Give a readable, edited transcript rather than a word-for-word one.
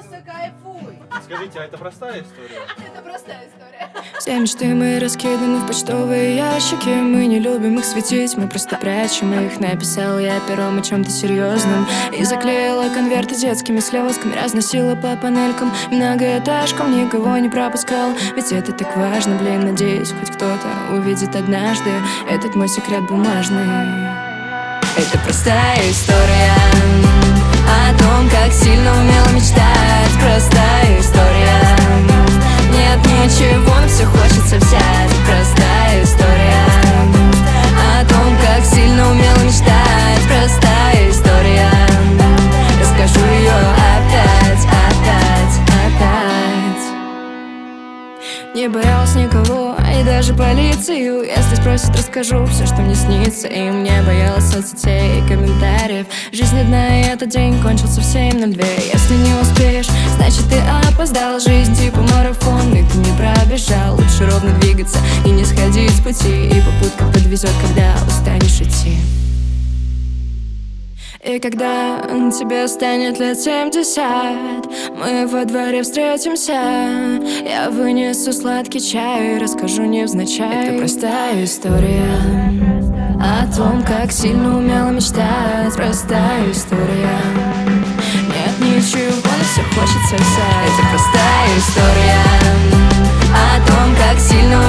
просто кайфуй. Скажите, а это простая история? Это простая история. Все мечты мои раскиданы в почтовые ящики. Мы не любим их светить, мы просто прячем их. Написала я пером о чем-то серьезном и заклеила конверты детскими слезками. Разносила по панелькам и многоэтажкам, никого не пропускал. Ведь это так важно, блин, надеюсь, хоть кто-то увидит однажды этот мой секрет бумажный. Это простая история о том, как сильно умела мечтать. Простая история. Нет ничего, но все хочется взять. Простая история о том, как сильно умела мечтать. Простая история. Расскажу ее опять, опять, опять. Не боялась никого, и даже полицию. Если спросят, расскажу все, что мне снится. И мне боялась соцсетей и комментариев. Жизнь одна, и этот день кончился в 7:02. Если не успеешь, значит ты опоздал. Жизнь типа марафон, и ты не пробежал. Лучше ровно двигаться и не сходить с пути. И попутка подвезет, когда устанешь идти. И когда тебе станет лет 70, мы во дворе встретимся. Я вынесу сладкий чай и расскажу невзначай. Это простая история о том, как сильно умела мечтать. Простая история. Нет ничего, но все хочется взять. Это простая история о том, как сильно